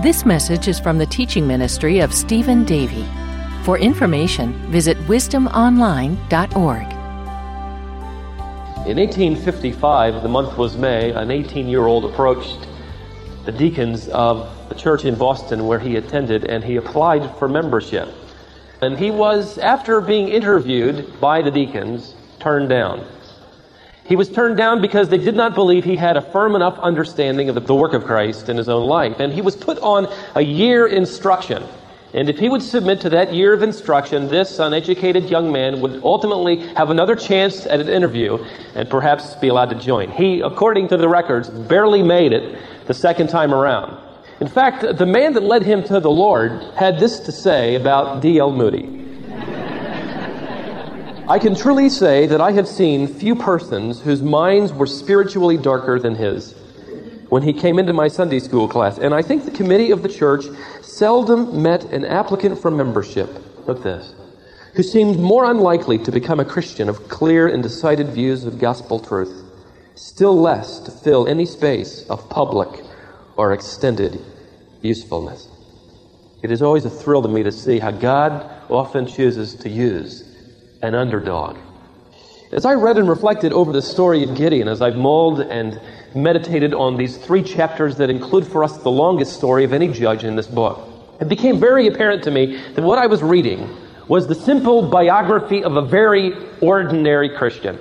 This message is from the teaching ministry of Stephen Davey. For information, visit wisdomonline.org. In 1855, the month was May, an 18-year-old approached the deacons of the church in Boston where he attended, and he applied for membership. And he was, after being interviewed by the deacons, turned down. He was turned down because they did not believe he had a firm enough understanding of the work of Christ in his own life. And he was put on a year instruction. And if he would submit to that year of instruction, this uneducated young man would ultimately have another chance at an interview and perhaps be allowed to join. He, according to the records, barely made it the second time around. In fact, the man that led him to the Lord had this to say about D.L. Moody. I can truly say that I have seen few persons whose minds were spiritually darker than his when he came into my Sunday school class. And I think the committee of the church seldom met an applicant for membership, look this, who seemed more unlikely to become a Christian of clear and decided views of gospel truth, still less to fill any space of public or extended usefulness. It is always a thrill to me to see how God often chooses to use an underdog. As I read and reflected over the story of Gideon, as I've mulled and meditated on these 3 chapters that include for us the longest story of any judge in this book, it became very apparent to me that what I was reading was the simple biography of a very ordinary Christian.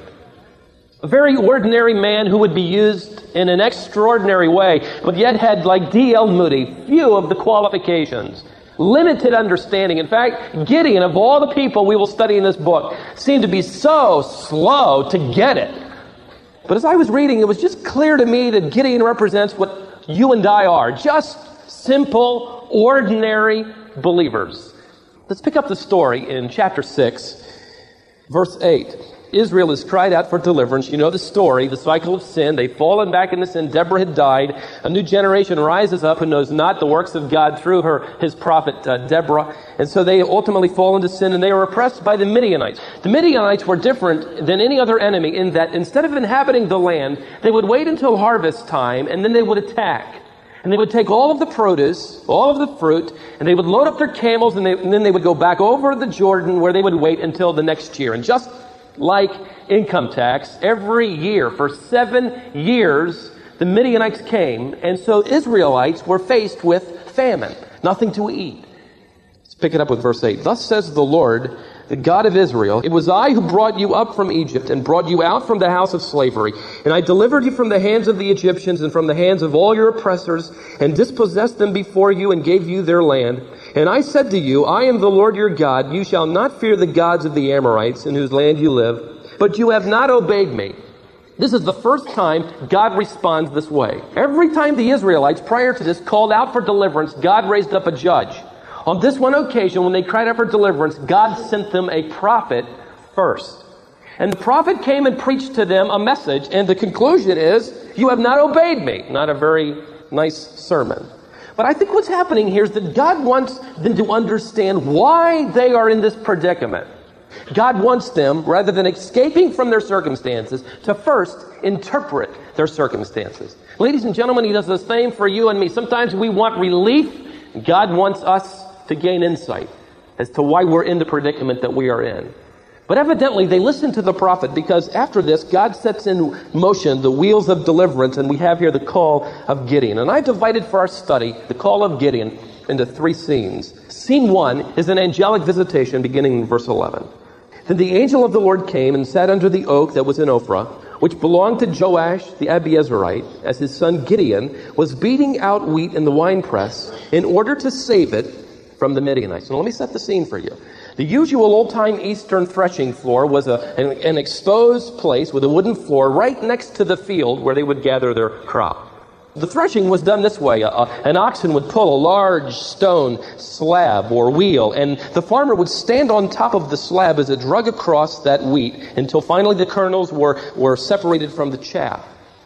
A very ordinary man who would be used in an extraordinary way, but yet had, like D.L. Moody, few of the qualifications. Limited understanding. In fact, Gideon, of all the people we will study in this book, seemed to be so slow to get it. But as I was reading, it was just clear to me that Gideon represents what you and I are. Just simple, ordinary believers. Let's pick up the story in chapter 6, verse 8. Israel has cried out for deliverance. You know the story, the cycle of sin. They've fallen back into sin. Deborah had died. A new generation rises up who knows not the works of God through his prophet Deborah. And so they ultimately fall into sin, and they are oppressed by the Midianites. The Midianites were different than any other enemy in that instead of inhabiting the land, they would wait until harvest time, and then they would attack. And they would take all of the produce, all of the fruit, and they would load up their camels, and then they would go back over the Jordan where they would wait until the next year. And just like income tax, every year for 7 years, the Midianites came, and so Israelites were faced with famine, nothing to eat. Let's pick it up with verse 8. Thus says the Lord, the God of Israel, it was I who brought you up from Egypt and brought you out from the house of slavery, and I delivered you from the hands of the Egyptians and from the hands of all your oppressors, and dispossessed them before you and gave you their land. And I said to you, I am the Lord your God. You shall not fear the gods of the Amorites in whose land you live, but you have not obeyed me. This is the first time God responds this way. Every time the Israelites, prior to this, called out for deliverance, God raised up a judge. On this one occasion, when they cried out for deliverance, God sent them a prophet first. And the prophet came and preached to them a message, and the conclusion is, you have not obeyed me. Not a very nice sermon. But I think what's happening here is that God wants them to understand why they are in this predicament. God wants them, rather than escaping from their circumstances, to first interpret their circumstances. Ladies and gentlemen, He does the same for you and me. Sometimes we want relief. God wants us to gain insight as to why we're in the predicament that we are in. But evidently, they listened to the prophet because after this, God sets in motion the wheels of deliverance, and we have here the call of Gideon. And I divided for our study the call of Gideon into 3 scenes. Scene 1 is an angelic visitation beginning in verse 11. Then the angel of the Lord came and sat under the oak that was in Ophrah, which belonged to Joash the Abiezrite, as his son Gideon was beating out wheat in the winepress in order to save it from the Midianites. Now let me set the scene for you. The usual old-time Eastern threshing floor was an exposed place with a wooden floor right next to the field where they would gather their crop. The threshing was done this way. An oxen would pull a large stone slab or wheel, and the farmer would stand on top of the slab as it drug across that wheat until finally the kernels were separated from the chaff.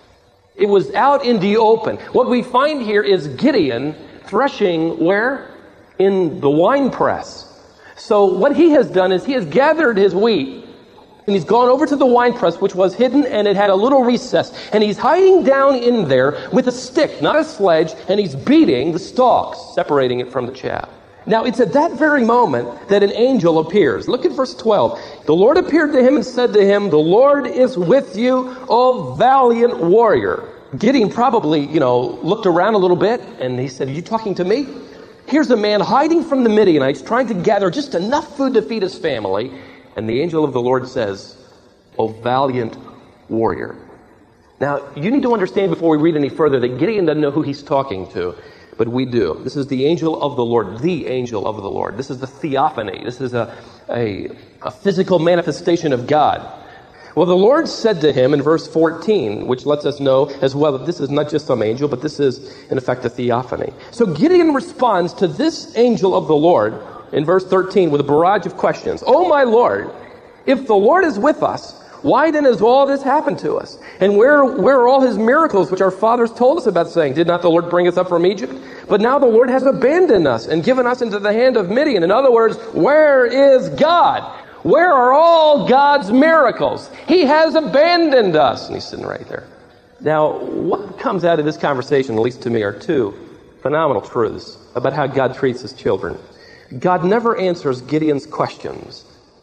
It was out in the open. What we find here is Gideon threshing where? In the wine press. So what he has done is he has gathered his wheat And he's gone over to the winepress, which was hidden, and it had a little recess. And he's hiding down in there with a stick, not a sledge, and he's beating the stalks, separating it from the chaff. Now, it's at that very moment that an angel appears. Look at verse 12. The Lord appeared to him and said to him, "The Lord is with you, O valiant warrior." Gideon probably, looked around a little bit, and he said, "Are you talking to me?" Here's a man hiding from the Midianites, trying to gather just enough food to feed his family. And the angel of the Lord says, "O valiant warrior." Now, you need to understand before we read any further that Gideon doesn't know who he's talking to, but we do. This is the angel of the Lord, the angel of the Lord. This is the theophany. This is a physical manifestation of God. Well, the Lord said to him in verse 14, which lets us know as well that this is not just some angel, but this is, in effect, a theophany. So Gideon responds to this angel of the Lord in verse 13 with a barrage of questions. "Oh, my Lord, if the Lord is with us, why then has all this happened to us? And where are all his miracles which our fathers told us about, saying, 'Did not the Lord bring us up from Egypt?' But now the Lord has abandoned us and given us into the hand of Midian." In other words, where is God? Where are all God's miracles? He has abandoned us. And he's sitting right there. Now, what comes out of this conversation, at least to me, are two phenomenal truths about how God treats his children. God never answers Gideon's questions.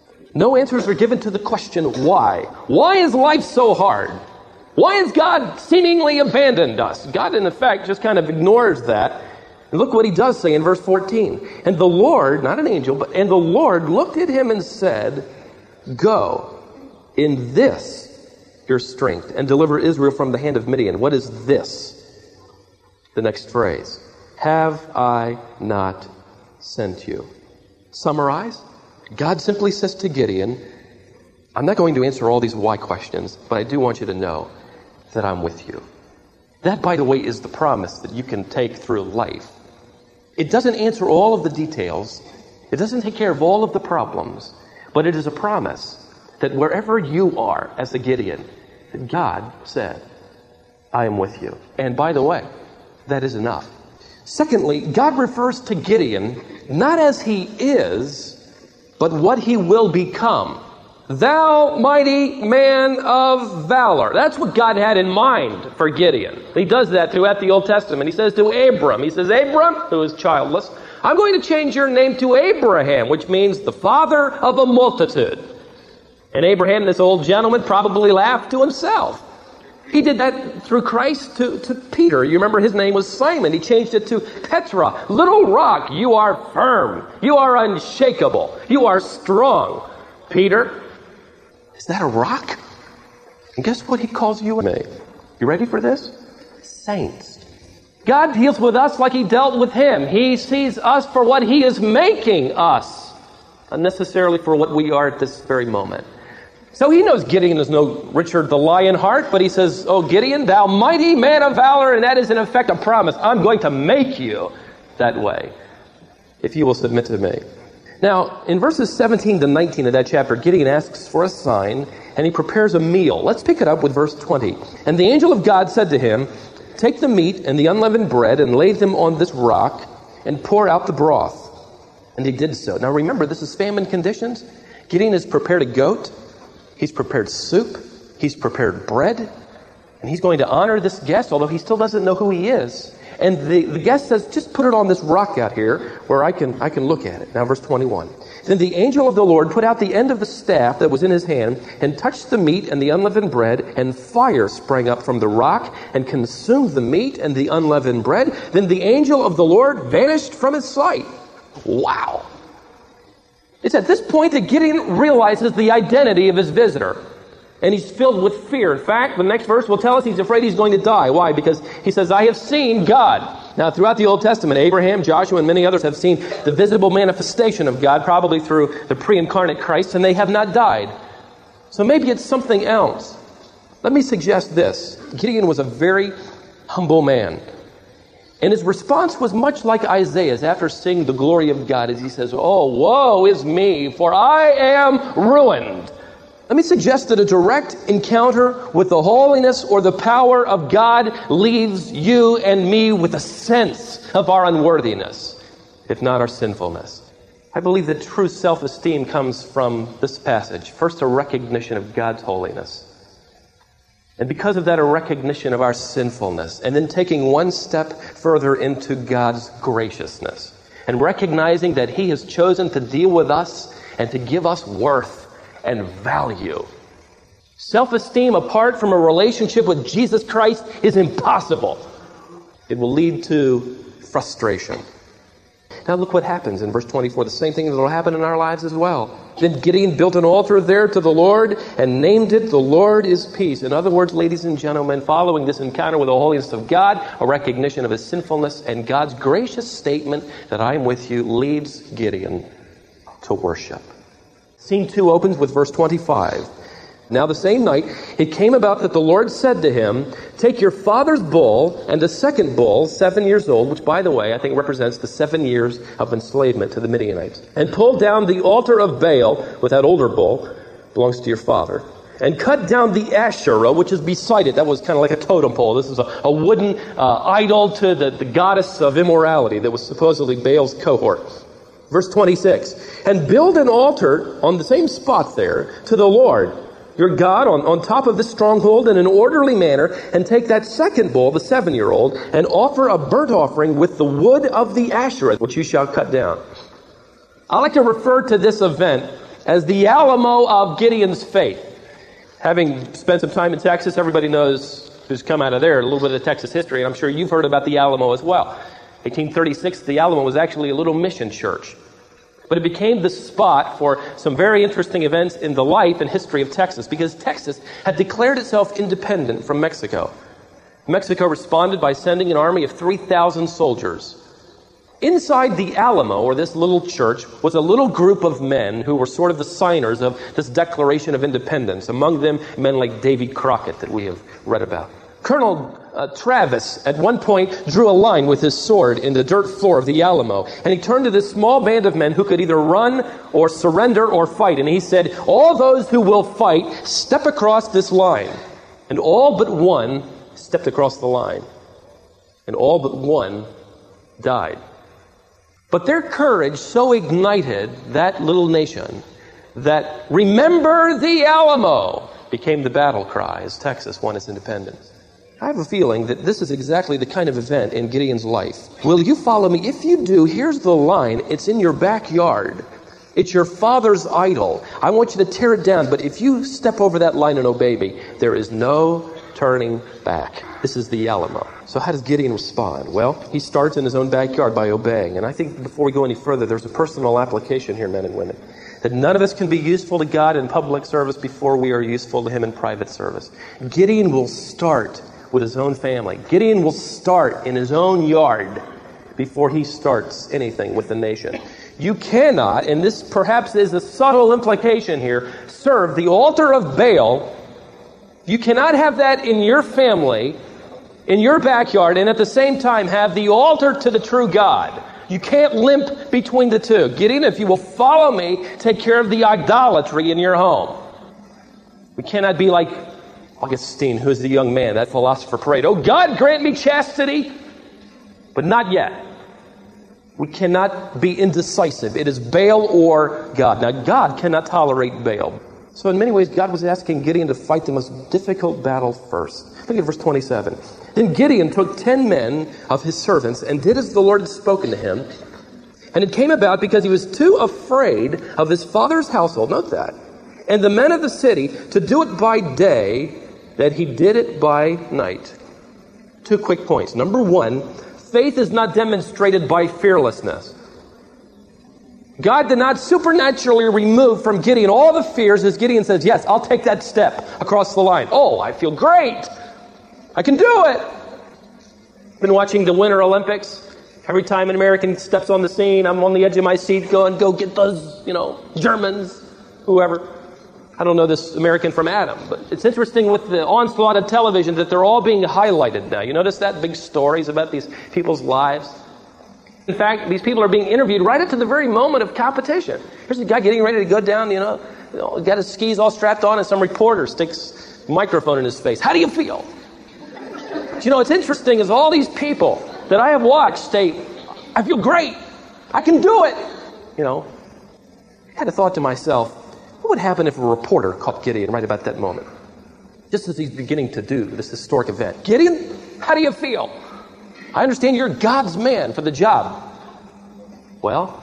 No answers are given to the question, why? Why is life so hard? Why has God seemingly abandoned us? God, in effect, just kind of ignores that. And look what he does say in verse 14. "And the Lord," not an angel, "and the Lord looked at him and said, 'Go in this your strength and deliver Israel from the hand of Midian.'" What is this? The next phrase. "Have I not sent you?" Summarize. God simply says to Gideon, "I'm not going to answer all these why questions, but I do want you to know that I'm with you." That, by the way, is the promise that you can take through life. It doesn't answer all of the details. It doesn't take care of all of the problems. But it is a promise that wherever you are as a Gideon, that God said, "I am with you." And by the way, that is enough. Secondly, God refers to Gideon not as he is, but what he will become. "Thou mighty man of valor." That's what God had in mind for Gideon. He does that throughout the Old Testament. He says to Abram, he says, "Abram," who is childless, "I'm going to change your name to Abraham," which means the father of a multitude. And Abraham, this old gentleman, probably laughed to himself. He did that through Christ to Peter. You remember his name was Simon. He changed it to Petra, little rock. "You are firm. You are unshakable. You are strong." Peter, is that a rock? And guess what he calls you and me? You ready for this? Saints. God deals with us like he dealt with him. He sees us for what he is making us, not necessarily for what we are at this very moment. So he knows Gideon is no Richard the Lionheart, but he says, "Oh, Gideon, thou mighty man of valor," and that is in effect a promise. I'm going to make you that way if you will submit to me. Now, in verses 17 to 19 of that chapter, Gideon asks for a sign, and he prepares a meal. Let's pick it up with verse 20. "And the angel of God said to him, 'Take the meat and the unleavened bread and lay them on this rock and pour out the broth.' And he did so." Now remember, this is famine conditions. Gideon has prepared a goat. He's prepared soup. He's prepared bread. And he's going to honor this guest, although he still doesn't know who he is. And the guest says, "Just put it on this rock out here where I can look at it." Now verse 21. "Then the angel of the Lord put out the end of the staff that was in his hand and touched the meat and the unleavened bread, and fire sprang up from the rock and consumed the meat and the unleavened bread. Then the angel of the Lord vanished from his sight." Wow. It's at this point that Gideon realizes the identity of his visitor. And he's filled with fear. In fact, the next verse will tell us he's afraid he's going to die. Why? Because he says, "I have seen God." Now, throughout the Old Testament, Abraham, Joshua, and many others have seen the visible manifestation of God, probably through the pre-incarnate Christ, and they have not died. So maybe it's something else. Let me suggest this. Gideon was a very humble man. And his response was much like Isaiah's after seeing the glory of God, as he says, "Oh, woe is me, for I am ruined." Let me suggest that a direct encounter with the holiness or the power of God leaves you and me with a sense of our unworthiness, if not our sinfulness. I believe that true self-esteem comes from this passage. First, a recognition of God's holiness. And because of that, a recognition of our sinfulness. And then taking one step further into God's graciousness. And recognizing that He has chosen to deal with us and to give us worth and value. Self-esteem apart from a relationship with Jesus Christ is impossible. It will lead to frustration. Now look what happens in verse 24. The same thing that will happen in our lives as well. Then Gideon built an altar there to the Lord and named it, "The Lord is Peace." In other words, ladies and gentlemen, following this encounter with the holiness of God, a recognition of His sinfulness, and God's gracious statement that I am with you leads Gideon to worship. Scene 2 opens with verse 25. Now the same night, it came about that the Lord said to him, "Take your father's bull and a second bull, 7 years old," which, by the way, I think represents the 7 years of enslavement to the Midianites, "and pull down the altar of Baal with that older bull, belongs to your father, and cut down the Asherah, which is beside it." That was kind of like a totem pole. This is a wooden idol to the goddess of immorality that was supposedly Baal's cohort. Verse 26, "And build an altar on the same spot there to the Lord your God on top of this stronghold in an orderly manner, and take that second bull, the 7-year-old, and offer a burnt offering with the wood of the Asherah, which you shall cut down." I like to refer to this event as the Alamo of Gideon's faith. Having spent some time in Texas, everybody knows who's come out of there, a little bit of Texas history, and I'm sure you've heard about the Alamo as well. 1836, the Alamo was actually a little mission church. But it became the spot for some very interesting events in the life and history of Texas, because Texas had declared itself independent from Mexico. Mexico responded by sending an army of 3,000 soldiers. Inside the Alamo, or this little church, was a little group of men who were sort of the signers of this Declaration of Independence. Among them, men like Davy Crockett that we have read about. Colonel Travis, at one point, drew a line with his sword in the dirt floor of the Alamo, and he turned to this small band of men who could either run or surrender or fight, and he said, "All those who will fight, step across this line." And all but one stepped across the line, and all but one died. But their courage so ignited that little nation that "Remember the Alamo" became the battle cry as Texas won its independence. I have a feeling that this is exactly the kind of event in Gideon's life. Will you follow me? If you do, here's the line. It's in your backyard. It's your father's idol. I want you to tear it down, but if you step over that line and obey me, there is no turning back. This is the Alamo. So how does Gideon respond? Well, he starts in his own backyard by obeying. And I think before we go any further, there's a personal application here, men and women. That none of us can be useful to God in public service before we are useful to Him in private service. Gideon will start with his own family. Gideon will start in his own yard before he starts anything with the nation. You cannot, and this perhaps is a subtle implication here, serve the altar of Baal. You cannot have that in your family, in your backyard, and at the same time have the altar to the true God. You can't limp between the two. Gideon, if you will follow me, take care of the idolatry in your home. We cannot be like Augustine, who is the young man, that philosopher prayed, "Oh God, grant me chastity," but not yet. We cannot be indecisive. It is Baal or God. Now, God cannot tolerate Baal. So in many ways, God was asking Gideon to fight the most difficult battle first. Look at verse 27. Then Gideon took 10 men of his servants and did as the Lord had spoken to him. And it came about because he was too afraid of his father's household, note that, and the men of the city to do it by day, that he did it by night. 2 quick points. Number 1, faith is not demonstrated by fearlessness. God did not supernaturally remove from Gideon all the fears as Gideon says, "Yes, I'll take that step across the line. Oh, I feel great. I can do it." Been watching the Winter Olympics. Every time an American steps on the scene, I'm on the edge of my seat going, "Go get those, Germans, whoever." I don't know this American from Adam, but it's interesting with the onslaught of television that they're all being highlighted now. You notice that? Big stories about these people's lives. In fact, these people are being interviewed right up to the very moment of competition. Here's a guy getting ready to go down, got his skis all strapped on, and some reporter sticks a microphone in his face. "How do you feel?" What's interesting is all these people that I have watched say, "I feel great. I can do it." I had a thought to myself, what would happen if a reporter caught Gideon right about that moment? Just as he's beginning to do this historic event. Gideon, how do you feel? I understand you're God's man for the job. Well,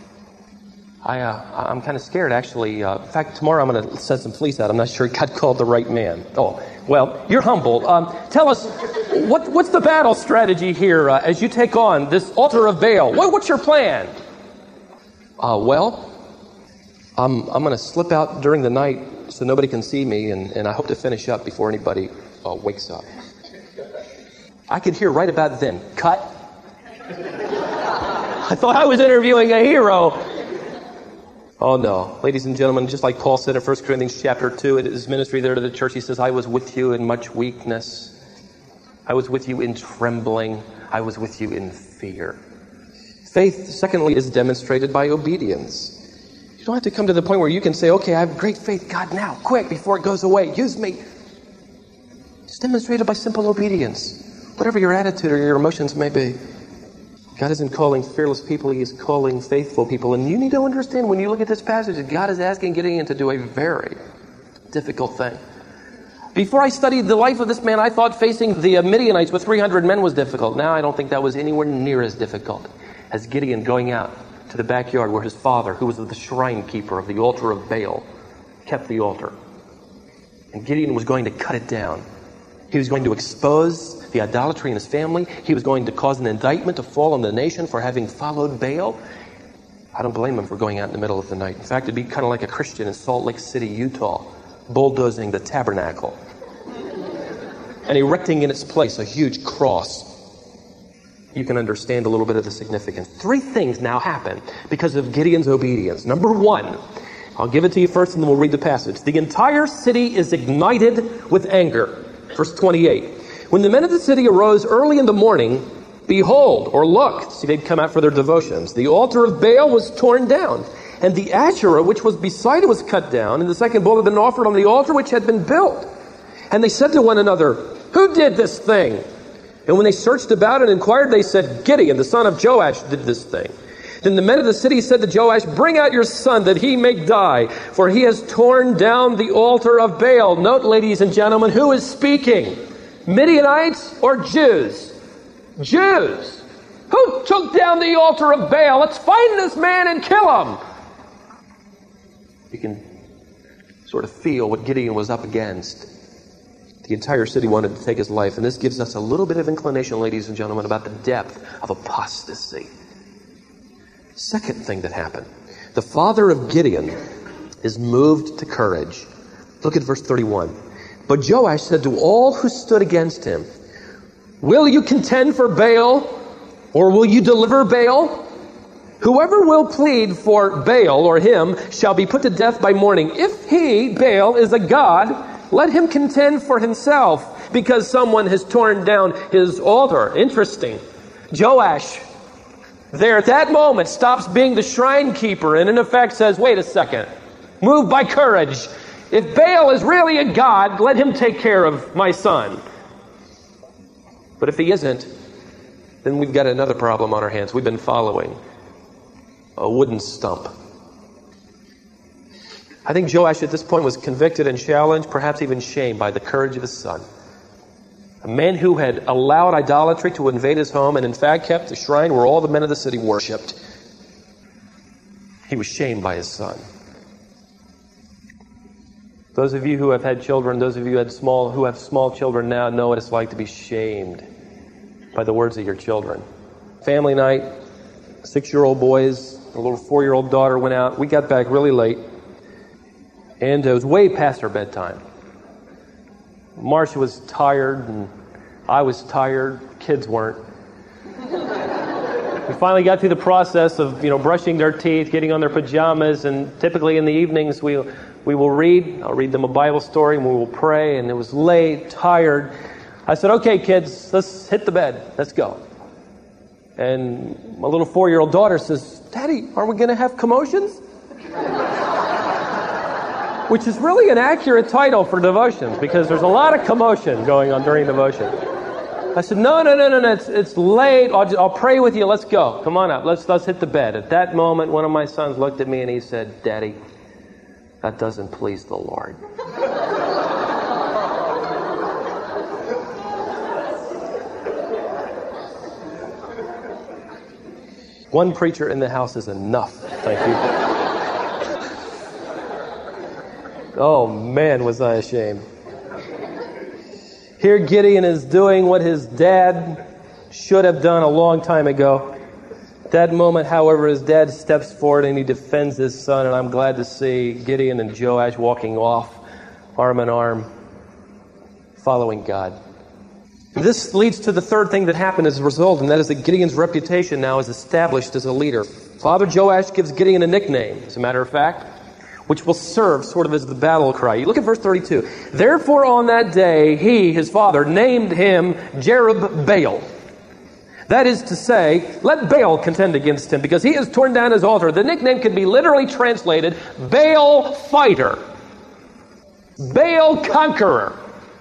I'm kind of scared, actually. In fact, tomorrow I'm going to send some fleece out. I'm not sure God called the right man. Oh, well, you're humble. Tell us, what's the battle strategy here as you take on this altar of Baal? What's your plan? Well, I'm going to slip out during the night so nobody can see me, and I hope to finish up before anybody wakes up. I could hear right about then, cut. I thought I was interviewing a hero. Oh no, ladies and gentlemen, just like Paul said in 1 Corinthians chapter 2, in his ministry there to the church, he says, I was with you in much weakness. I was with you in trembling. I was with you in fear. Faith, secondly, is demonstrated by obedience. You don't have to come to the point where you can say, okay, I have great faith. God, now, quick, before it goes away, use me. It's demonstrated by simple obedience, whatever your attitude or your emotions may be. God isn't calling fearless people, He is calling faithful people. And you need to understand when you look at this passage that God is asking Gideon to do a very difficult thing. Before I studied the life of this man, I thought facing the Midianites with 300 men was difficult. Now I don't think that was anywhere near as difficult as Gideon going out to the backyard where his father, who was the shrine keeper of the altar of Baal, kept the altar. And Gideon was going to cut it down. He was going to expose the idolatry in his family. He was going to cause an indictment to fall on the nation for having followed Baal. I don't blame him for going out in the middle of the night. In fact, it'd be kind of like a Christian in Salt Lake City, Utah, bulldozing the tabernacle and erecting in its place a huge cross. You can understand a little bit of the significance. 3 things now happen because of Gideon's obedience. Number 1, I'll give it to you first and then we'll read the passage. The entire city is ignited with anger. Verse 28. When the men of the city arose early in the morning, behold, or look, see, they'd come out for their devotions. The altar of Baal was torn down, and the Asherah which was beside it was cut down, and the second bull had been offered on the altar which had been built. And they said to one another, who did this thing? And when they searched about and inquired, they said, Gideon, the son of Joash, did this thing. Then the men of the city said to Joash, bring out your son that he may die, for he has torn down the altar of Baal. Note, ladies and gentlemen, who is speaking? Midianites or Jews? Jews. Who took down the altar of Baal? Let's find this man and kill him. You can sort of feel what Gideon was up against. The entire city wanted to take his life, and this gives us a little bit of inclination, ladies and gentlemen, about the depth of apostasy. Second thing that happened. The father of Gideon is moved to courage. Look at verse 31. But Joash said to all who stood against him, will you contend for Baal, or will you deliver Baal? Whoever will plead for Baal or him shall be put to death by morning. If he, Baal, is a god, let him contend for himself, because someone has torn down his altar. Interesting. Joash, there at that moment, stops being the shrine keeper and in effect says, wait a second, moved by courage. If Baal is really a god, let him take care of my son. But if he isn't, then we've got another problem on our hands. We've been following a wooden stump. I think Joash at this point was convicted and challenged, perhaps even shamed by the courage of his son. A man who had allowed idolatry to invade his home and in fact kept the shrine where all the men of the city worshipped. He was shamed by his son. Those of you who have had children, those of you who have small children now know what it's like to be shamed by the words of your children. Family night, 6-year-old boys, a little 4-year-old daughter went out. We got back really late, and it was way past our bedtime. Marcia was tired, and I was tired. Kids weren't. We finally got through the process of, brushing their teeth, getting on their pajamas, and typically in the evenings we will read. I'll read them a Bible story, and we will pray. And it was late, tired. I said, "Okay, kids, let's hit the bed. Let's go." And my little 4-year-old daughter says, "Daddy, are we going to have commotions?" Which is really an accurate title for devotions, because there's a lot of commotion going on during devotion. I said, no, it's late. I'll pray with you. Let's go. Come on up. Let's hit the bed. At that moment, one of my sons looked at me and he said, Daddy, that doesn't please the Lord. One preacher in the house is enough. Thank you. Oh, man, was I ashamed. Here Gideon is doing what his dad should have done a long time ago. At that moment, however, his dad steps forward and he defends his son, and I'm glad to see Gideon and Joash walking off, arm in arm, following God. This leads to the third thing that happened as a result, and that is that Gideon's reputation now is established as a leader. Father Joash gives Gideon a nickname, as a matter of fact, which will serve sort of as the battle cry. You look at verse 32. Therefore on that day, he, his father, named him Jerubbaal. That is to say, let Baal contend against him, because he has torn down his altar. The nickname can be literally translated, Baal fighter, Baal conqueror.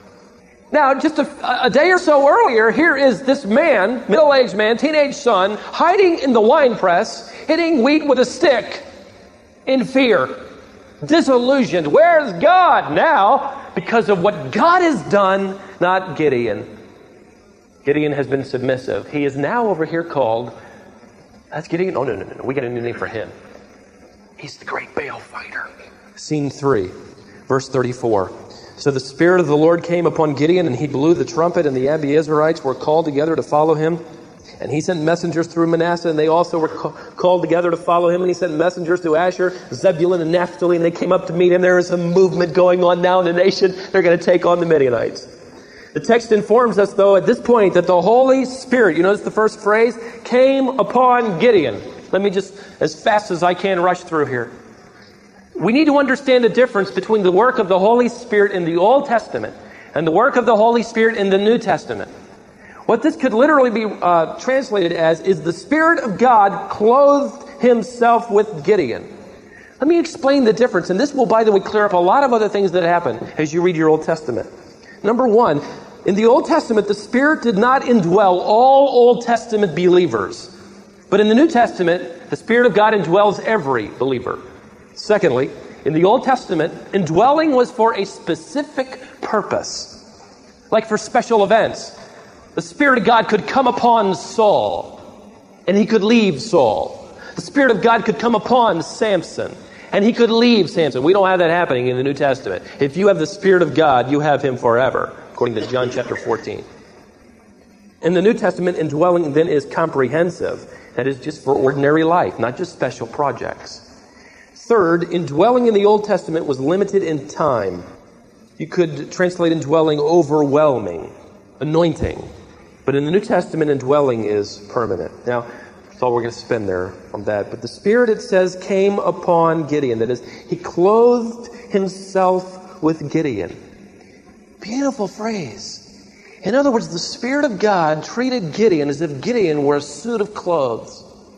Now, just a day or so earlier, here is this man, middle-aged man, teenage son, hiding in the wine press, hitting wheat with a stick in fear, disillusioned. Where's God now? Because of what God has done, not Gideon. Gideon has been submissive. He is now over here called, that's Gideon? Oh, no. We got a new name for him. He's the great Baal fighter. Scene 3, verse 34. So the Spirit of the Lord came upon Gideon, and he blew the trumpet, and the Abiezrites were called together to follow him. And he sent messengers through Manasseh, and they also were called together to follow him. And he sent messengers through Asher, Zebulun, and Naphtali, and they came up to meet him. There is a movement going on now in the nation. They're going to take on the Midianites. The text informs us, though, at this point, that the Holy Spirit, you notice the first phrase, came upon Gideon. Let me just, as fast as I can, rush through here. We need to understand the difference between the work of the Holy Spirit in the Old Testament and the work of the Holy Spirit in the New Testament. What this could literally be translated as is the Spirit of God clothed himself with Gideon. Let me explain the difference, and this will, by the way, clear up a lot of other things that happen as you read your Old Testament. Number one, in the Old Testament, the Spirit did not indwell all Old Testament believers. But in the New Testament, the Spirit of God indwells every believer. Secondly, in the Old Testament, indwelling was for a specific purpose, like for special events. The Spirit of God could come upon Saul, and he could leave Saul. The Spirit of God could come upon Samson, and he could leave Samson. We don't have that happening in the New Testament. If you have the Spirit of God, you have him forever, according to John chapter 14. In the New Testament, indwelling then is comprehensive. That is just for ordinary life, not just special projects. Third, indwelling in the Old Testament was limited in time. You could translate indwelling overwhelming, anointing. But in the New Testament, indwelling is permanent. Now, that's all we're going to spend there on that. But the Spirit, it says, came upon Gideon. That is, he clothed himself with Gideon. Beautiful phrase. In other words, the Spirit of God treated Gideon as if Gideon were a suit of clothes.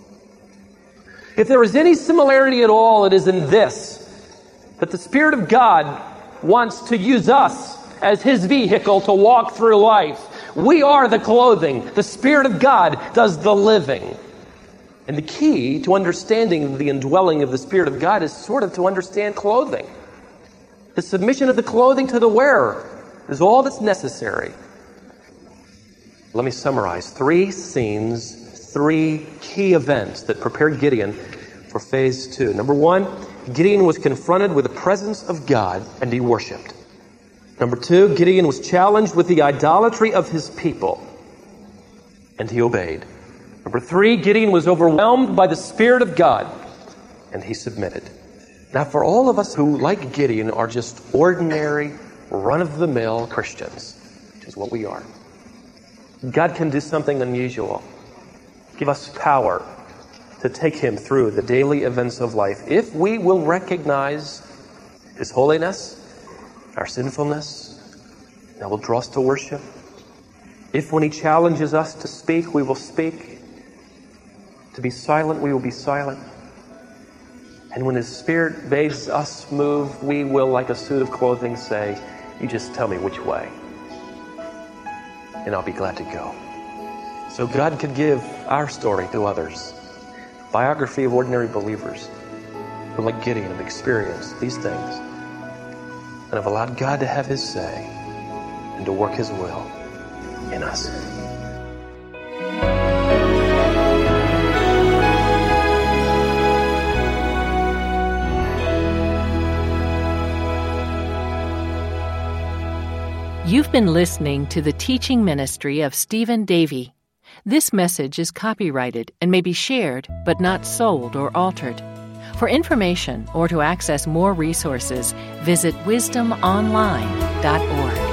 If there is any similarity at all, it is in this, that the Spirit of God wants to use us as his vehicle to walk through life. We are the clothing. The Spirit of God does the living. And the key to understanding the indwelling of the Spirit of God is sort of to understand clothing. The submission of the clothing to the wearer is all that's necessary. Let me summarize. 3 scenes, 3 key events that prepared Gideon for phase 2. Number 1, Gideon was confronted with the presence of God and he worshiped. Number 2, Gideon was challenged with the idolatry of his people and he obeyed. Number 3, Gideon was overwhelmed by the Spirit of God and he submitted. Now, for all of us who, like Gideon, are just ordinary, run-of-the-mill Christians, which is what we are, God can do something unusual. Give us power to take him through the daily events of life if we will recognize his holiness, our sinfulness, that will draw us to worship. If when he challenges us to speak, we will speak. To be silent, we will be silent. And when his Spirit bids us move, we will, like a suit of clothing, say, you just tell me which way. and I'll be glad to go. So God could give our story to others. Biography of ordinary believers who, like Gideon, have experienced these things and have allowed God to have His say and to work His will in us. You've been listening to the teaching ministry of Stephen Davey. This message is copyrighted and may be shared, but not sold or altered. For information or to access more resources, visit wisdomonline.org.